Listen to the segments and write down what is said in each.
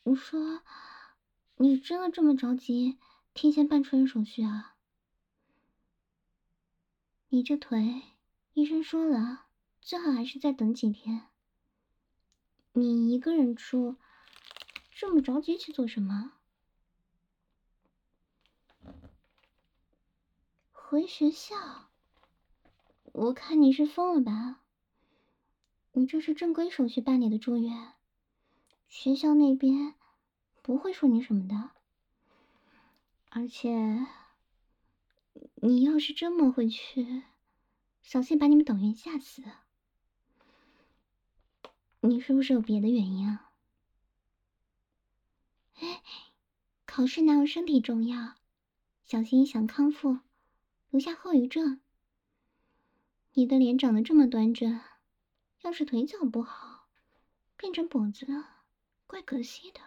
我说，你真的这么着急提前办出院手续啊？你这腿，医生说了，最好还是再等几天。你一个人住，这么着急去做什么？回学校？我看你是疯了吧？你这是正规手续办理的住院，学校那边不会说你什么的。而且，你要是真摸回去，小心把你们党员吓死。你是不是有别的原因啊？哎，考试哪有身体重要？小心影响康复，留下后遗症。你的脸长得这么端正，要是腿脚不好，变成跛子了，怪可惜的。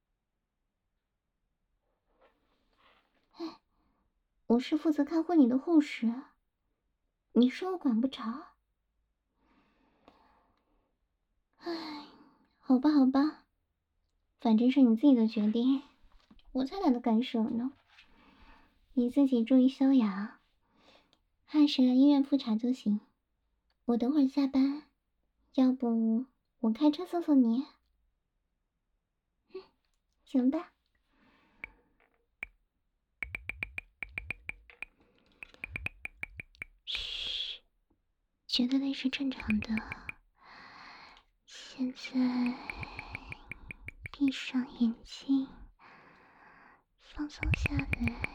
哎，我是负责看护你的护士，你说我管不着？哎，好吧，好吧，反正是你自己的决定，我才懒得干涉呢。你自己注意休养，按时来医院复查就行。我等会儿下班，要不我开车送送你？行吧。嘘，觉得累是正常的。现在闭上眼睛，放松下来。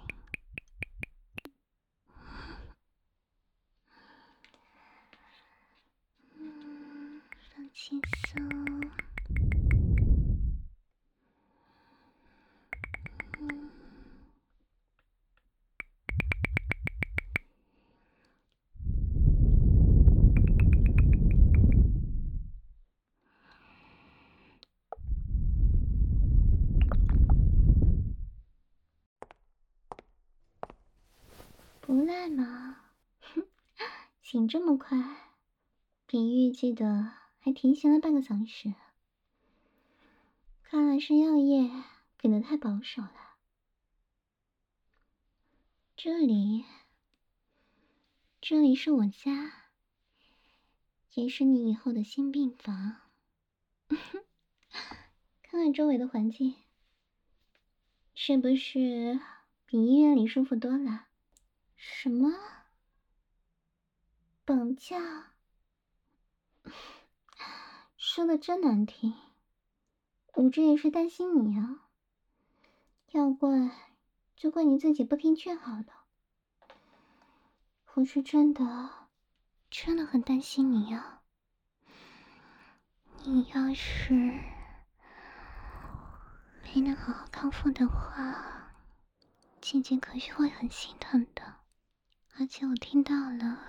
放轻松。不赖嘛，哼，醒这么快，比预计的还提前了半个小时。看来是药液给的太保守了。这里是我家，也是你以后的新病房。看看周围的环境，是不是比医院里舒服多了？什么？绑架？说的真难听。我这也是担心你啊。要怪就怪你自己不听劝好了。我是真的很担心你啊。你要是没能好好康复的话，姐姐可是会很心疼的。而且我听到了，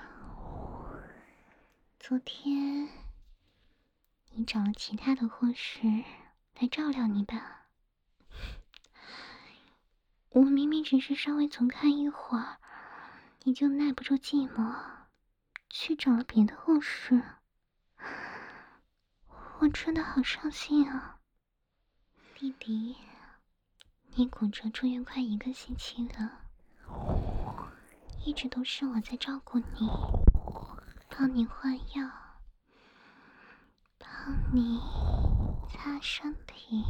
昨天你找了其他的护士来照料你吧。我明明只是稍微总看一会儿，你就耐不住寂寞，去找了别的护士。我真的好伤心啊。弟弟，你骨折住院快1个星期了，一直都是我在照顾你，帮你换药，帮你擦身体。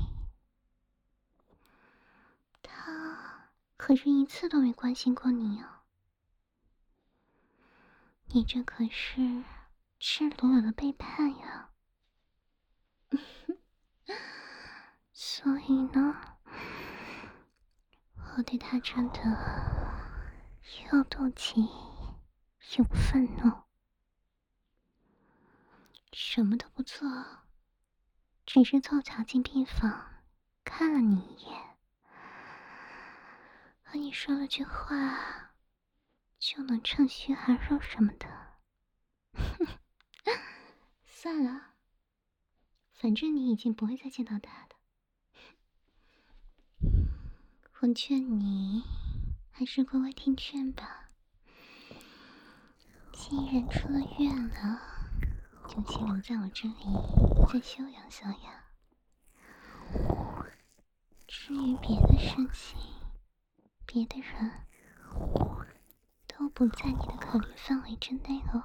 他可是一次都没关心过你啊。你这可是赤裸裸的背叛呀。所以呢，我对他真的又妒忌又愤怒，什么都不做，只是凑巧进病房看了你一眼，和你说了句话，就能趁虚而入什么的。算了，反正你已经不会再见到他的。我劝你还是乖乖听劝吧。既然出了院了，就先留在我这里再休养休养。 至于别的事情，别的人都不在你的考虑范围之内哦。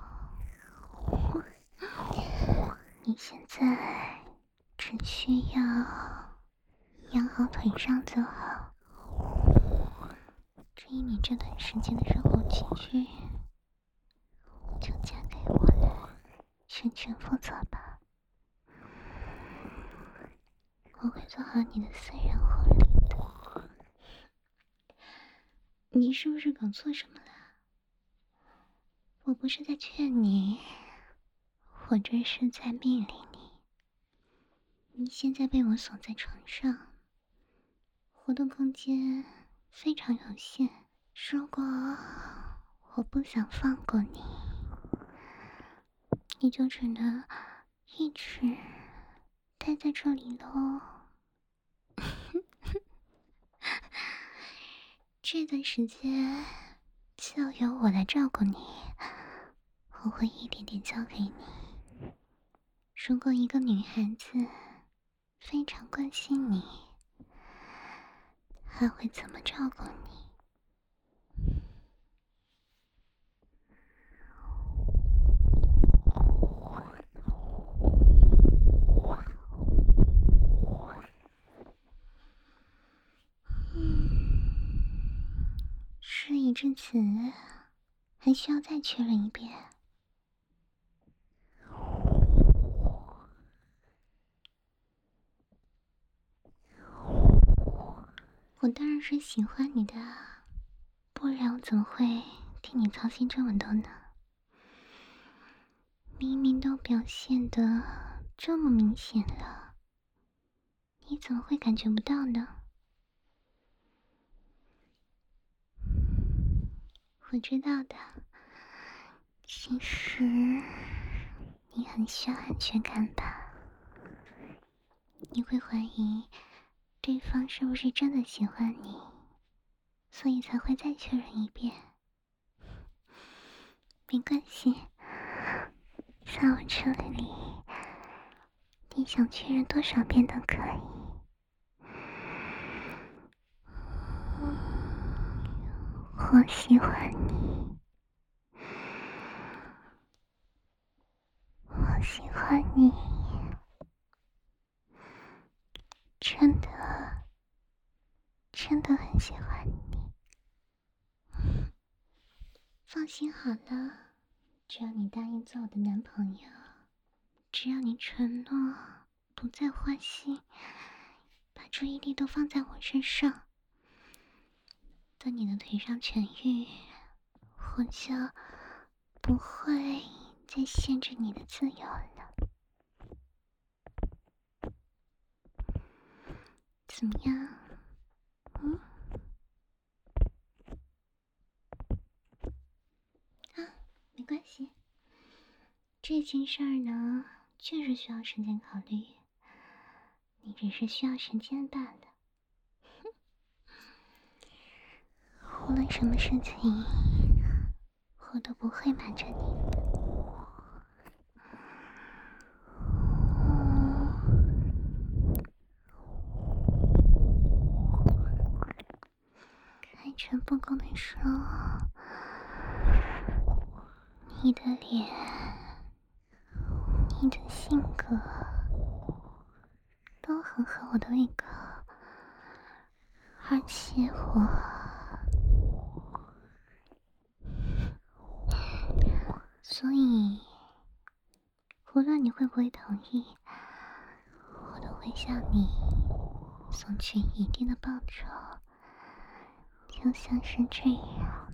你现在只需要养好腿上就好。至于你这段时间的生活起居，就交给我来全权负责吧。我会做好你的私人护理的。你是不是搞错什么了？我不是在劝你，我这是在命令你。你现在被我锁在床上，活动空间非常有限。如果我不想放过你，你就只能一直待在这里喽。这段时间就由我来照顾你，我会一点点教给你。如果一个女孩子非常关心你，还会怎么照顾你？事已至此，还需要再确认一遍。我当然是喜欢你的，不然我怎么会替你操心这么多呢？明明都表现得这么明显了，你怎么会感觉不到呢？我知道的，其实你很需要安全感吧？你会怀疑对方是不是真的喜欢你，所以才会再确认一遍。没关系，在我这里，你想确认多少遍都可以。我喜欢你，我喜欢你，真的，真的很喜欢你。放心好了，只要你答应做我的男朋友，只要你承诺不再花心，把注意力都放在我身上，等你的腿上痊愈，我就不会再限制你的自由了。怎么样？没关系，这件事儿呢，确实需要时间考虑，你只是需要时间罢了。无论什么事情，我都不会瞒着你的。开诚布公的说，你的脸，你的性格，都很合我的胃口，而且所以无论你会不会同意，我都会向你送去一定的报酬，就像是这样。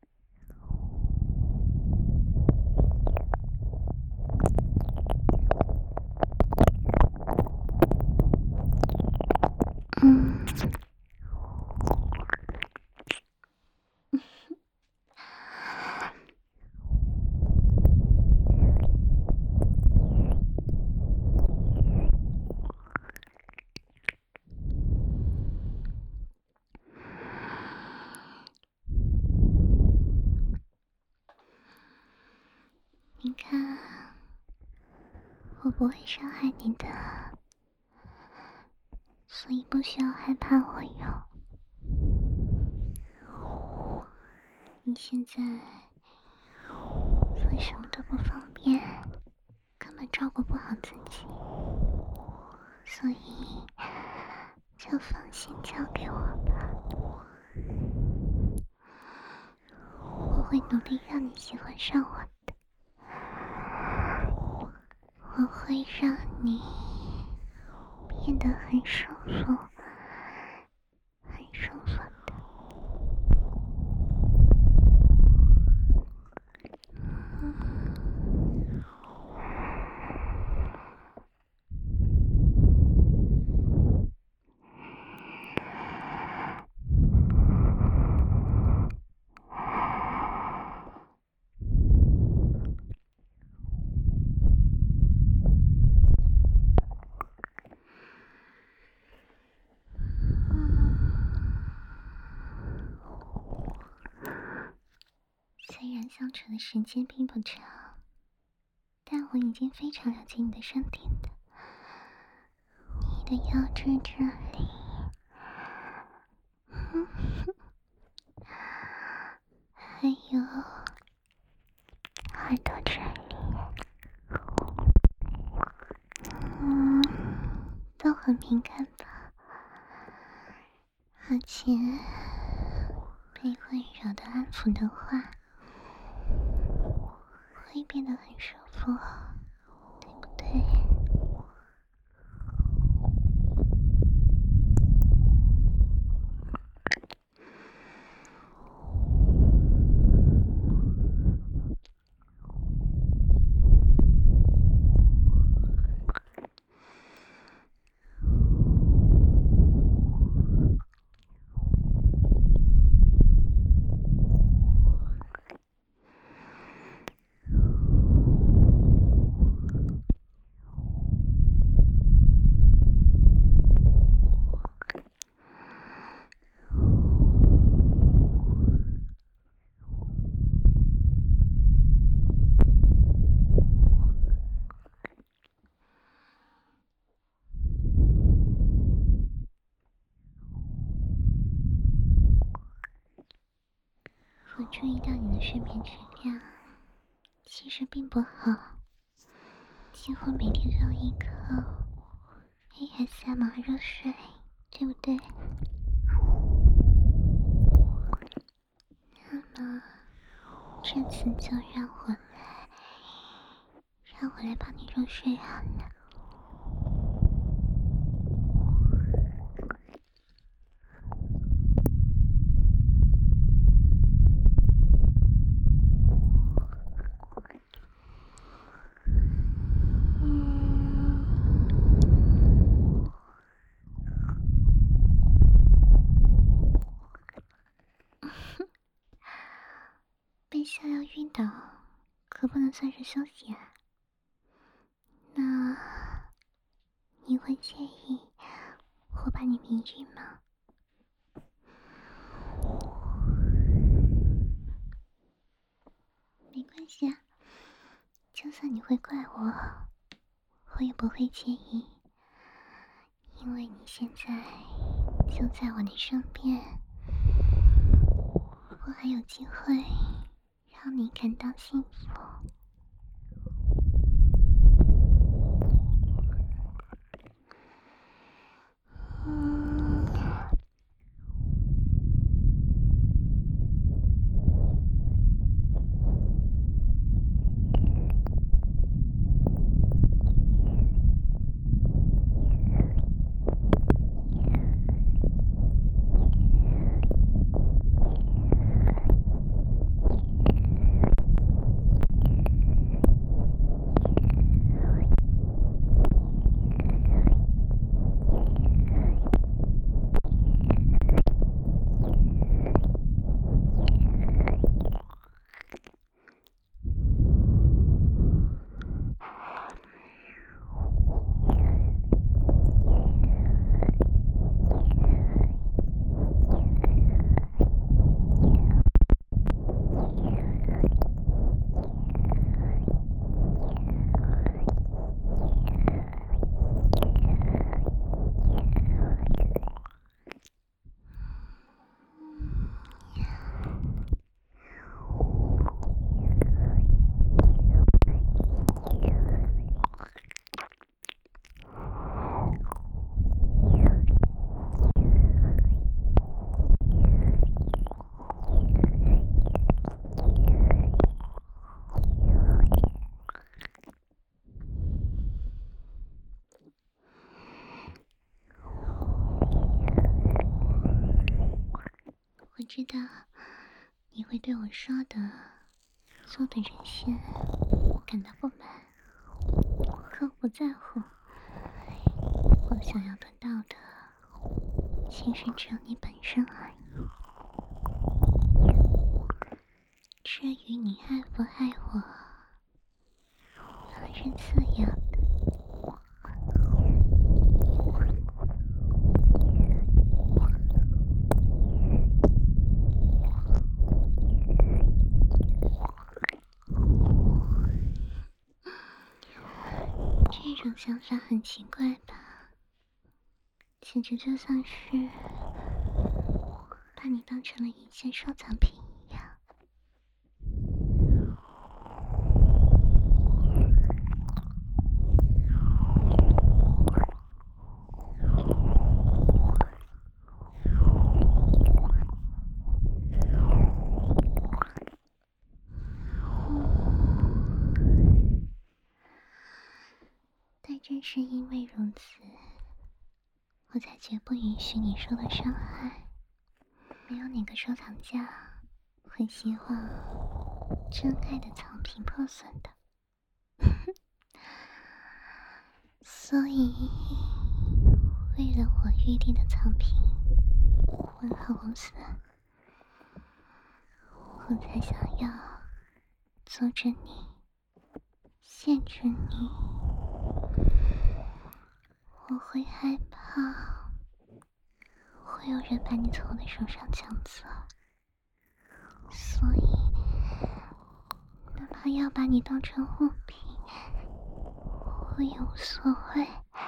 你看，我不会伤害你的， 所以不需要害怕我哟。你现在做什么都不方便，根本照顾不好自己，所以就放心交给我吧。我会努力让你喜欢上我的，我会让你变得很舒服，很舒服的。虽然相处的时间并不长，但我已经非常了解你的身体了。你的腰肢这里，还有耳朵这里，都很敏感吧？而且被温柔的安抚的话，会变得很舒服，对不对？我注意到你的睡眠质量其实并不好，几乎每天都要依靠 ASMR 入睡，对不对？那么这次就让我来帮你入睡好了。被逍遥晕倒，可不能算是休息啊。那你会介意我把你迷晕吗？没关系啊，就算你会怪我，我也不会介意，因为你现在就在我的身边，我还有机会让你感到幸福。 我知道你会对我说的、做的这些感到不满，可我不在乎。我想要得到的，其实只有你本身而已。至于你爱不爱我，那是次要的。这种想法很奇怪吧？简直就像是把你当成了一件收藏品一样。但正是因为如此，我才绝不允许你受到伤害。没有哪个收藏家会希望真爱的藏品破损的。所以，为了我预定的藏品完好无损，我才想要阻止你，限制你。我会害怕会有人把你从我的手上抢走，所以哪怕要把你当成物品，我也无所谓。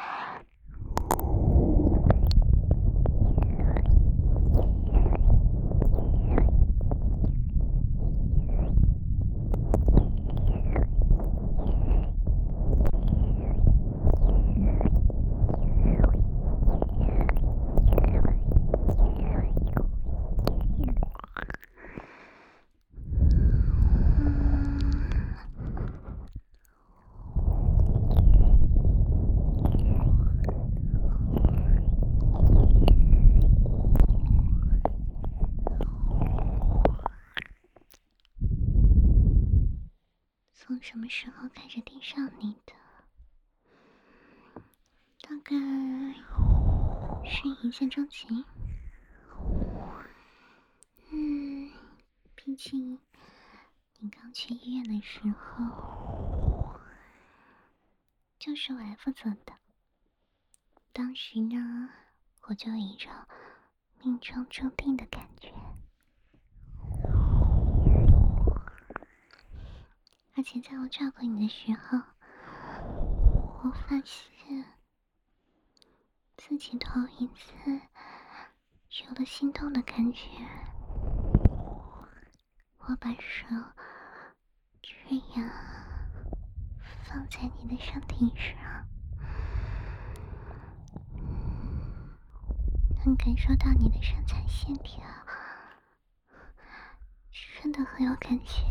从什么时候开始盯上你的？大概是一见钟情。毕竟你刚去医院的时候，就是我来负责的。当时呢，我就有一种命中注定的感觉。而且在我照顾你的时候，我发现自己头一次有了心动的感觉。我把手这样放在你的身体上，能感受到你的身材线条，真的很有感觉。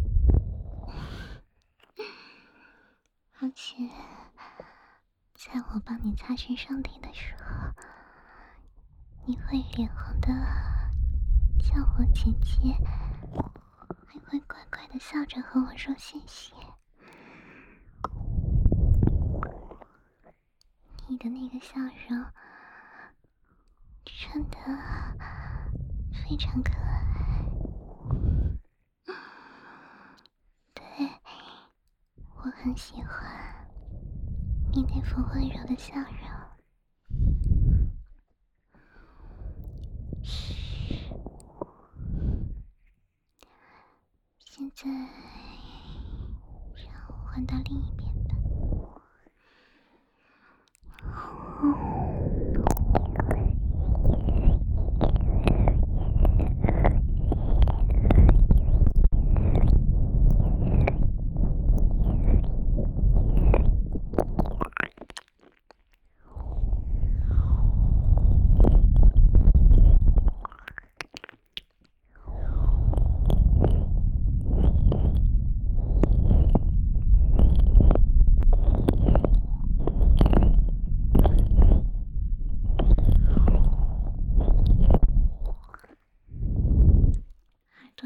而且在我帮你擦拭上体的时候，你会脸红的叫我姐姐，还会乖乖的笑着和我说谢谢。你的那个笑容真的非常可爱。对，我很喜欢你那副温柔的笑容。嘘，现在让我换到另一边吧。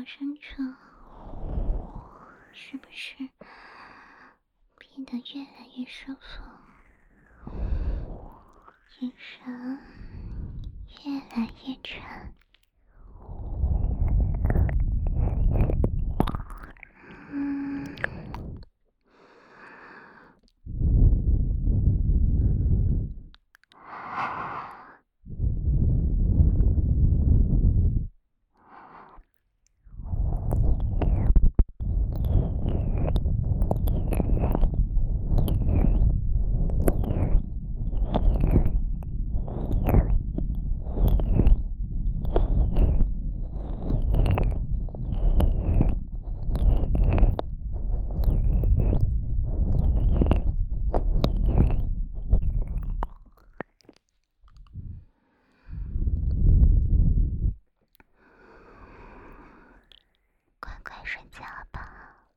深处是不是变得越来越舒服？眼神越来越沉。乖乖睡觉吧。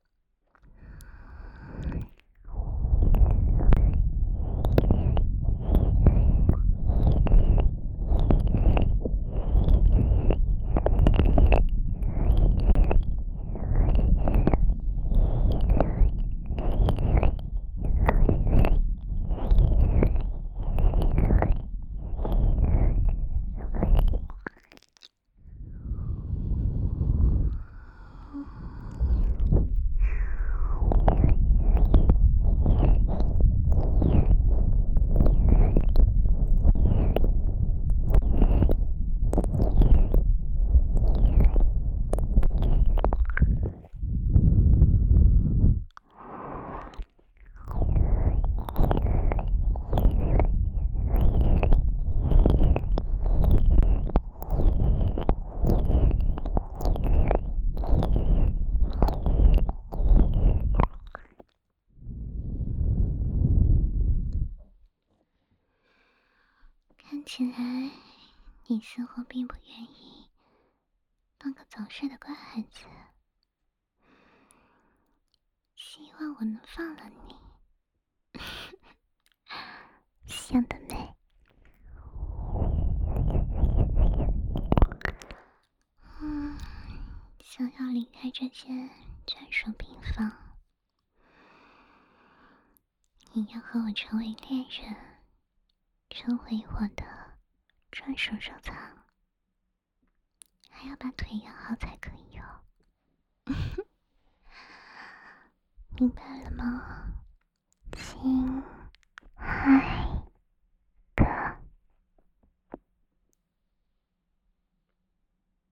看起来你似乎并不愿意当个早睡的乖孩子，希望我能放了你。想得美。想要离开这间专属病房，你要和我成为恋人，成为我的专属收藏，还要把腿养好才可以哦。明白了吗，亲爱